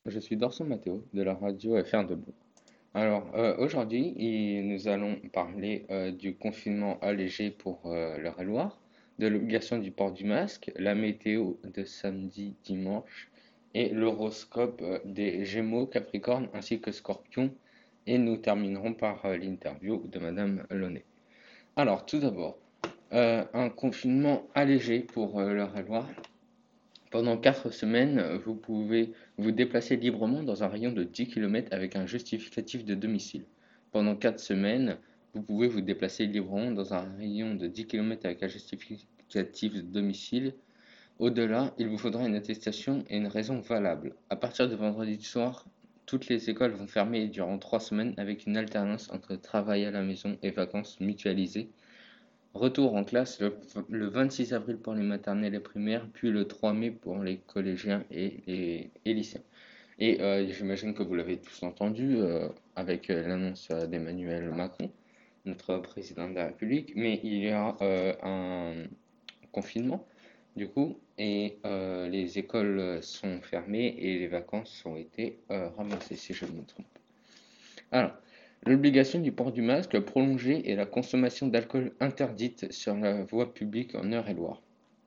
Je suis Dorson Matteo de la radio FR de Bourg. Alors, aujourd'hui, nous allons parler du confinement allégé pour l'Eure-et-Loir, de l'obligation du port du masque, la météo de samedi, dimanche et l'horoscope des Gémeaux, Capricorne ainsi que Scorpion. Et nous terminerons par l'interview de Madame Launay. Alors, tout d'abord, un confinement allégé pour l'Eure-et-Loir. Pendant 4 semaines, vous pouvez vous déplacer librement dans un rayon de 10 km avec un justificatif de domicile. Pendant 4 semaines, vous pouvez vous déplacer librement dans un rayon de 10 km avec un justificatif de domicile. Au-delà, il vous faudra une attestation et une raison valable. À partir de vendredi soir, toutes les écoles vont fermer durant 3 semaines avec une alternance entre travail à la maison et vacances mutualisées. Retour en classe le 26 avril pour les maternelles et primaires, puis le 3 mai pour les collégiens et lycéens. Et j'imagine que vous l'avez tous entendu avec l'annonce d'Emmanuel Macron, notre président de la République, mais il y a un confinement du coup, et les écoles sont fermées et les vacances ont été ramassées, si je ne me trompe. Alors, l'obligation du port du masque prolongée et la consommation d'alcool interdite sur la voie publique en Eure-et-Loir.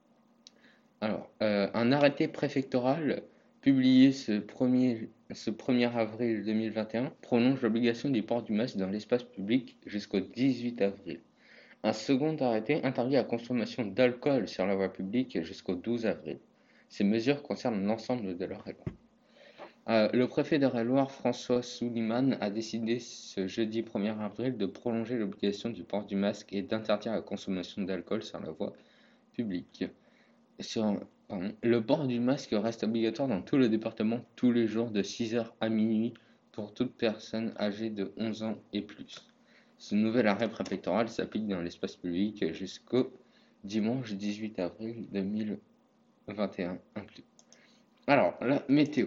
Alors, un arrêté préfectoral publié ce 1er avril 2021 prolonge l'obligation du port du masque dans l'espace public jusqu'au 18 avril. Un second arrêté interdit la consommation d'alcool sur la voie publique jusqu'au 12 avril. Ces mesures concernent l'ensemble de l'Eure-et-Loir. Le préfet d'Eure-et-Loir, François Souliman, a décidé ce jeudi 1er avril de prolonger l'obligation du port du masque et d'interdire la consommation d'alcool sur la voie publique. Le port du masque reste obligatoire dans tout le département tous les jours de 6 h à minuit pour toute personne âgée de 11 ans et plus. Ce nouvel arrêt préfectoral s'applique dans l'espace public jusqu'au dimanche 18 avril 2021 inclus. Alors, la météo.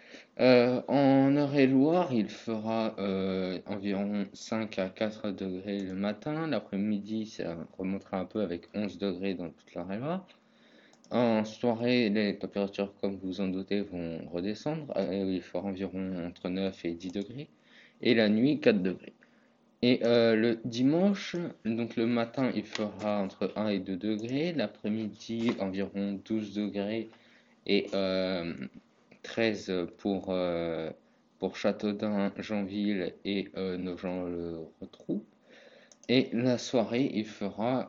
En Eure-et-Loir, il fera environ 5 à 4 degrés le matin. L'après-midi, ça remontera un peu avec 11 degrés dans toute l'Eure-et-Loir. En soirée, les températures, comme vous en doutez, vont redescendre. Il fera environ entre 9 et 10 degrés. Et la nuit, 4 degrés. Et le dimanche, donc le matin, il fera entre 1 et 2 degrés. L'après-midi, environ 12 degrés. Et 13 pour Châteaudun, Janville et Nogent-le-Rotrou. Et la soirée, il fera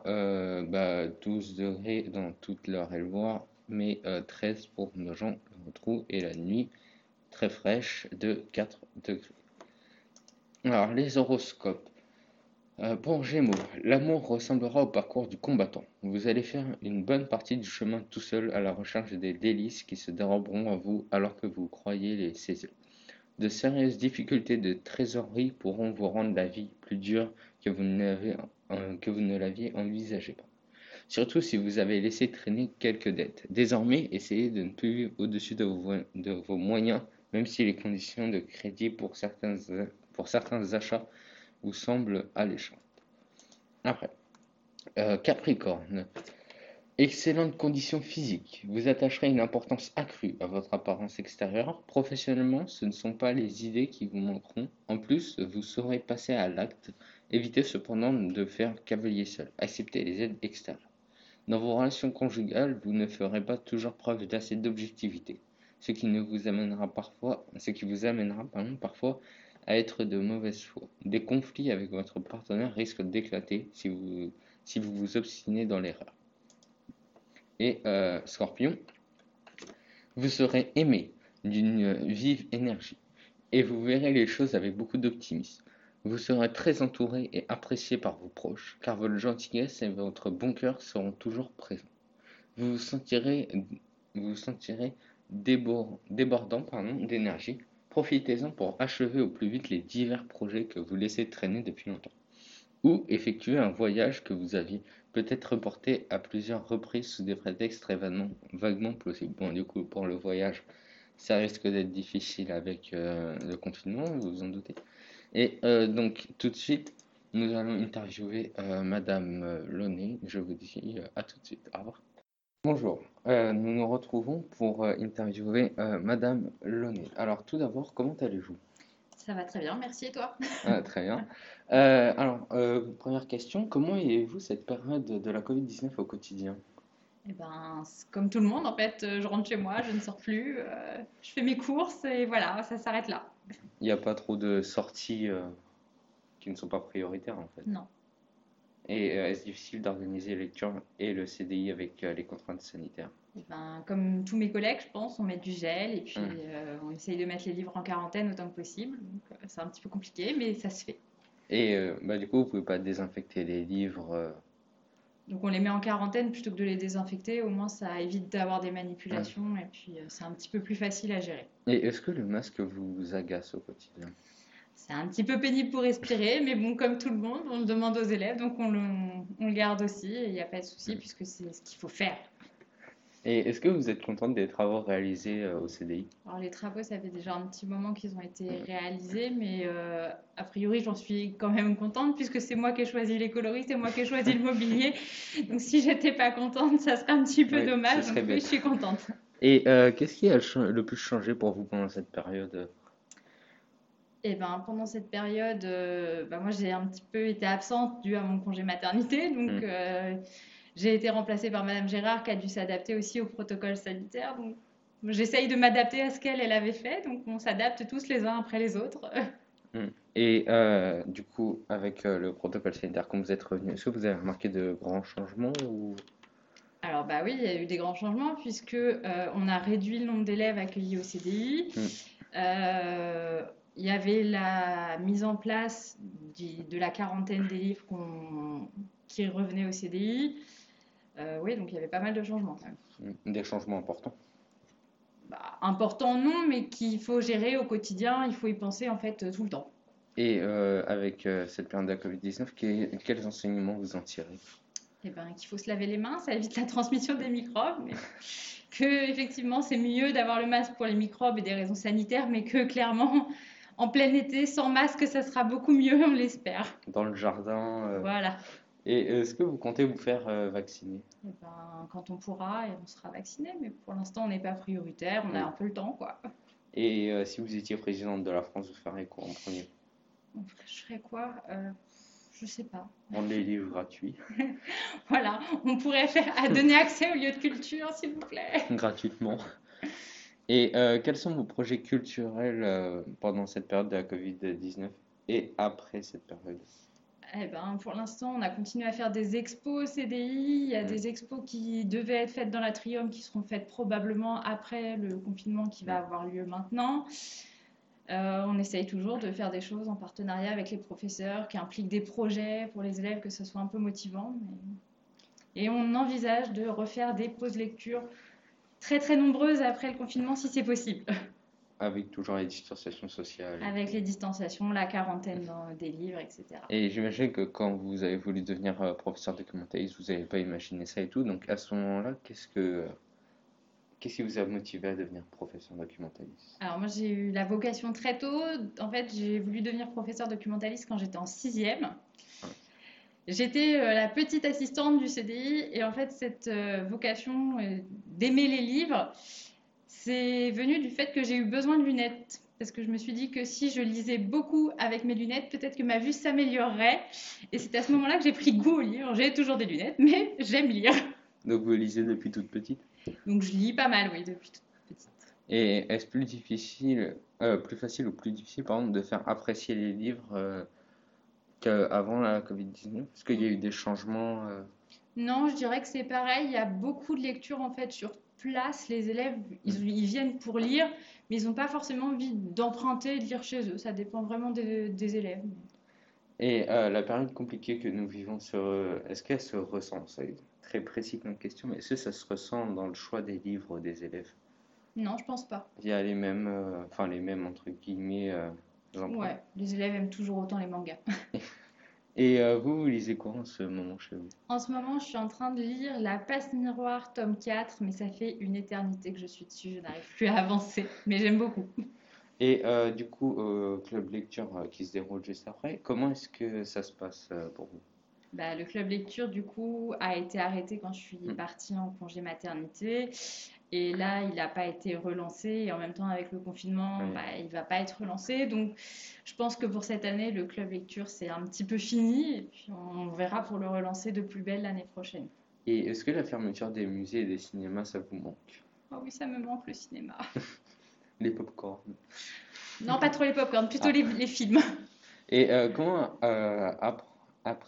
12 degrés dans toute l'Eure-et-Loir, mais 13 pour Nogent-le-Rotrou. Et la nuit, très fraîche de 4 degrés. Alors, les horoscopes. Pour Gémeaux, l'amour ressemblera au parcours du combattant. Vous allez faire une bonne partie du chemin tout seul à la recherche des délices qui se déroberont à vous alors que vous croyez les saisir. De sérieuses difficultés de trésorerie pourront vous rendre la vie plus dure que vous ne l'aviez envisagé. Surtout si vous avez laissé traîner quelques dettes. Désormais, essayez de ne plus vivre au-dessus de vos moyens, même si les conditions de crédit pour certains achats vous semblent alléchantes. Après, Capricorne. Excellente condition physique. Vous attacherez une importance accrue à votre apparence extérieure. Professionnellement, ce ne sont pas les idées qui vous manqueront. En plus, vous saurez passer à l'acte. Évitez cependant de faire cavalier seul. Acceptez les aides extérieures. Dans vos relations conjugales, vous ne ferez pas toujours preuve d'assez d'objectivité, ce qui vous amènera parfois à être de mauvaise foi. Des conflits avec votre partenaire risquent d'éclater si vous vous obstinez dans l'erreur. Et Scorpion, vous serez aimé d'une vive énergie et vous verrez les choses avec beaucoup d'optimisme. Vous serez très entouré et apprécié par vos proches, car votre gentillesse et votre bon cœur seront toujours présents. Vous vous sentirez débordant d'énergie. Profitez-en pour achever au plus vite les divers projets que vous laissez traîner depuis longtemps. Ou effectuer un voyage que vous aviez peut-être reporté à plusieurs reprises sous des prétextes très vaguement plausibles. Bon, du coup, pour le voyage, ça risque d'être difficile avec le confinement, vous vous en doutez. Et donc, tout de suite, nous allons interviewer Madame Launay. Je vous dis à tout de suite. Au revoir. Bonjour, nous nous retrouvons pour interviewer Madame Launay. Alors tout d'abord, comment allez-vous? Ça va très bien, merci et toi? Ah, très bien. Première question, comment vivez-vous cette période de la Covid-19 au quotidien? Eh ben, comme tout le monde, en fait, je rentre chez moi, je ne sors plus, je fais mes courses et voilà, ça s'arrête là. Il n'y a pas trop de sorties qui ne sont pas prioritaires en fait. Non. Et est-ce difficile d'organiser les lectures et le CDI avec les contraintes sanitaires? Eh ben, comme tous mes collègues, je pense, on met du gel et puis Hum. on essaye de mettre les livres en quarantaine autant que possible. Donc, c'est un petit peu compliqué, mais ça se fait. Et bah, du coup, vous pouvez pas désinfecter les livres. Donc, on les met en quarantaine plutôt que de les désinfecter. Au moins, ça évite d'avoir des Hum. manipulations et puis c'est un petit peu plus facile à gérer. Et est-ce que le masque vous agace au quotidien? C'est un petit peu pénible pour respirer, mais bon, comme tout le monde, on le demande aux élèves, donc on le garde aussi, et il n'y a pas de souci, Hum. puisque c'est ce qu'il faut faire. Et est-ce que vous êtes contente des travaux réalisés au CDI? Alors les travaux, ça fait déjà un petit moment qu'ils ont été réalisés, mais a priori, j'en suis quand même contente, puisque c'est moi qui ai choisi les coloris, c'est moi qui ai choisi le mobilier. Donc si j'étais pas contente, ça serait un petit peu Oui, ce dommage, donc serait oui, je bête. suis contente. Et qu'est-ce qui a le plus changé pour vous pendant cette période? Et ben, pendant cette période, bah, moi j'ai un petit peu été absente dû à mon congé maternité, donc Hmm. j'ai été remplacée par Madame Gérard qui a dû s'adapter aussi au protocole sanitaire. Donc j'essaye de m'adapter à ce qu'elle avait fait, donc on s'adapte tous les uns après les autres. Hmm. Et du coup, avec le protocole sanitaire, quand vous êtes revenu, est-ce que vous avez remarqué de grands changements ou... Alors bah oui, il y a eu des grands changements puisque on a réduit le nombre d'élèves accueillis au CDI. Hmm. Euh, il y avait la mise en place de la quarantaine des livres qui revenaient au CDI. Oui, donc il y avait pas mal de changements quand même. Des changements importants? Bah, important non, mais qu'il faut gérer au quotidien, il faut y penser en fait tout le temps. Et avec cette période de la Covid-19, quels enseignements vous en tirez? Et ben, qu'il faut se laver les mains, ça évite la transmission des microbes, mais que effectivement c'est mieux d'avoir le masque pour les microbes et des raisons sanitaires, mais que clairement en plein été sans masque ça sera beaucoup mieux, on l'espère. Dans le jardin Voilà. et est-ce que vous comptez vous faire vacciner? Et ben, quand on pourra, on sera vacciné, mais pour l'instant on n'est pas prioritaire, on a Oui. un peu le temps quoi. Et si vous étiez présidente de la France, vous feriez quoi en premier? Donc, je ferais quoi Je sais pas. Rendre les livres gratuits, Voilà, on pourrait faire à donner accès aux lieux de culture, s'il vous plaît. gratuitement. Et quels sont vos projets culturels pendant cette période de la Covid-19 et après cette période? Eh ben, pour l'instant, on a continué à faire des expos au CDI. Il y a Hmm. des expos qui devaient être faites dans l'Atrium qui seront faites probablement après le confinement qui va Hmm. avoir lieu maintenant. On essaye toujours de faire des choses en partenariat avec les professeurs qui impliquent des projets pour les élèves, que ce soit un peu motivant. Et on envisage de refaire des pauses lecture très très nombreuses après le confinement si c'est possible. Avec toujours les distanciations sociales et Avec tout. les distanciations, la quarantaine des livres, etc. Et j'imagine que quand vous avez voulu devenir professeur documentaliste, vous n'avez pas imaginé ça et tout. Donc à ce moment-là, qu'est-ce qui vous a motivé à devenir professeur documentaliste? Alors moi j'ai eu la vocation très tôt. En fait j'ai voulu devenir professeur documentaliste quand j'étais en sixième. Ah. J'étais la petite assistante du CDI et en fait cette vocation d'aimer les livres, c'est venu du fait que j'ai eu besoin de lunettes. Parce que je me suis dit que si je lisais beaucoup avec mes lunettes, peut-être que ma vue s'améliorerait. Et c'est à ce moment-là que j'ai pris goût au livre. J'ai toujours des lunettes, mais j'aime lire. Donc vous lisez depuis toute petite. Donc je lis pas mal, oui, depuis toute petite. Et est-ce plus difficile, plus facile ou plus difficile, par exemple, de faire apprécier les livres qu'avant la Covid-19? Parce qu'il y a eu des changements. Non, je dirais que c'est pareil. Il y a beaucoup de lectures en fait sur place. Les élèves, Hmm. ils viennent pour lire, mais ils n'ont pas forcément envie d'emprunter et de lire chez eux. Ça dépend vraiment des élèves. Et la période compliquée que nous vivons, est-ce qu'elle se ressent? C'est très précis comme question, mais est-ce que ça se ressent dans le choix des livres des élèves? Non, je pense pas. Il y a les mêmes, enfin les mêmes entre guillemets emprunts. Ouais, les élèves aiment toujours autant les mangas. Et vous lisez quoi en ce moment chez vous? En ce moment, je suis en train de lire La Passe Miroir, tome 4, mais ça fait une éternité que je suis dessus. Je n'arrive plus à avancer, mais j'aime beaucoup. Et du coup, club lecture qui se déroule juste après, comment est-ce que ça se passe pour vous? Bah, le club lecture, du coup, a été arrêté quand je suis Mm. partie en congé maternité. Et là, il n'a pas été relancé. Et en même temps, avec le confinement, Ouais. bah, il ne va pas être relancé. Donc, je pense que pour cette année, le club lecture, c'est un petit peu fini. Et puis, on verra pour le relancer de plus belle l'année prochaine. Et est-ce que la fermeture des musées et des cinémas, ça vous manque? Oh oui, ça me manque le cinéma. Les pop-corn. Non, pas trop les pop-corn, plutôt Ah. les films. Et après,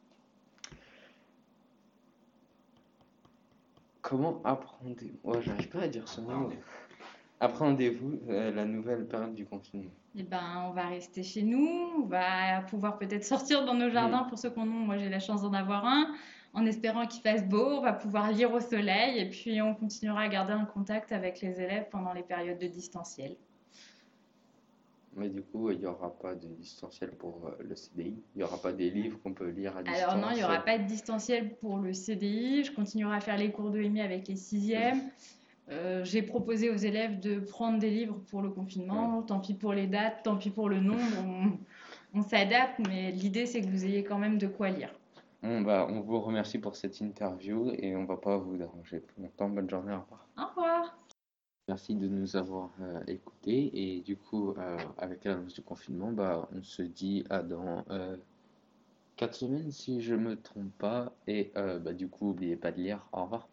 comment appréhendez... Oh, j'arrive pas à dire ce mot. Appréhendez-vous la nouvelle période du confinement? Eh ben, on va rester chez nous, on va pouvoir peut-être sortir dans nos Hmm. jardins pour ceux qu'on a. Moi, j'ai la chance d'en avoir un, en espérant qu'il fasse beau. On va pouvoir lire au soleil et puis on continuera à garder un contact avec les élèves pendant les périodes de distanciel. Mais du coup, il n'y aura pas de distanciel pour le CDI. Il n'y aura pas des livres qu'on peut lire à Alors non, il n'y distance. aura pas de distanciel pour le CDI. Je continuerai à faire les cours de EMI avec les sixièmes. J'ai proposé aux élèves de prendre des livres pour le Ouais. confinement. Tant pis pour les dates, tant pis pour le nombre. On s'adapte, mais l'idée, c'est que vous ayez quand même de quoi lire. Bon, bah, on vous remercie pour cette interview et on va pas vous déranger plus longtemps. Bonne journée, au revoir. Au revoir. Merci de nous avoir écoutés et du coup, avec l'annonce du confinement, bah, on se dit à dans 4 semaines si je me trompe pas et bah, du coup, n'oubliez pas de lire. Au revoir.